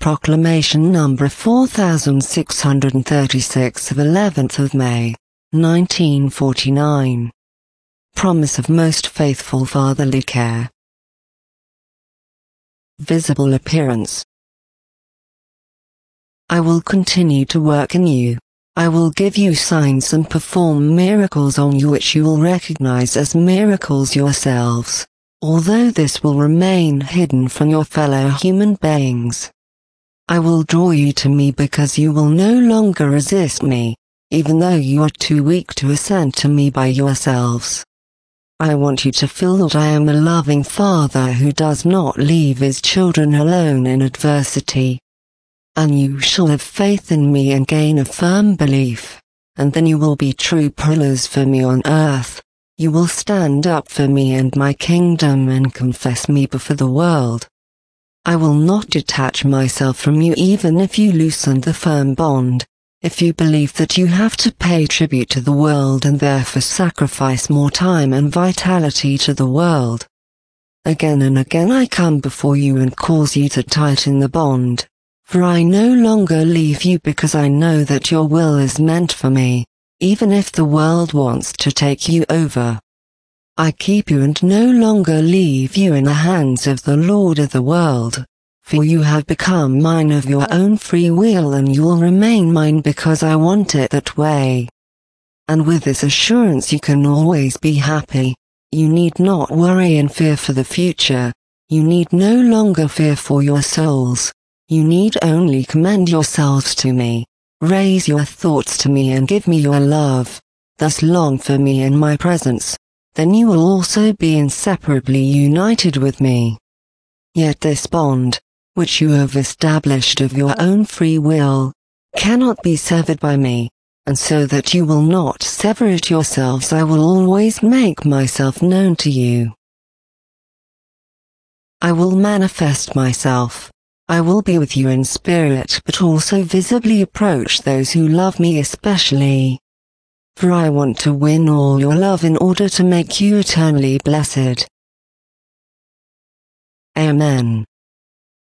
Proclamation number 4636 of 11th of May, 1949. Promise of most faithful fatherly care. Visible appearance. I will continue to work in you. I will give you signs and perform miracles on you which you will recognize as miracles yourselves, although this will remain hidden from your fellow human beings. I will draw you to me because you will no longer resist me, even though you are too weak to ascend to me by yourselves. I want you to feel that I am a loving father who does not leave his children alone in adversity. And you shall have faith in me and gain a firm belief, and then you will be true pillars for me on earth. You will stand up for me and my kingdom and confess me before the world. I will not detach myself from you even if you loosen the firm bond, if you believe that you have to pay tribute to the world and therefore sacrifice more time and vitality to the world. Again and again I come before you and cause you to tighten the bond. For I no longer leave you because I know that your will is meant for me, even if the world wants to take you over. I keep you and no longer leave you in the hands of the Lord of the world, for you have become mine of your own free will and you will remain mine because I want it that way. And with this assurance you can always be happy. You need not worry and fear for the future. You need no longer fear for your souls. You need only commend yourselves to me, raise your thoughts to me and give me your love, thus long for me in my presence, then you will also be inseparably united with me. Yet this bond, which you have established of your own free will, cannot be severed by me, and so that you will not sever it yourselves I will always make myself known to you. I will manifest myself. I will be with you in spirit but also visibly approach those who love me especially. For I want to win all your love in order to make you eternally blessed. Amen.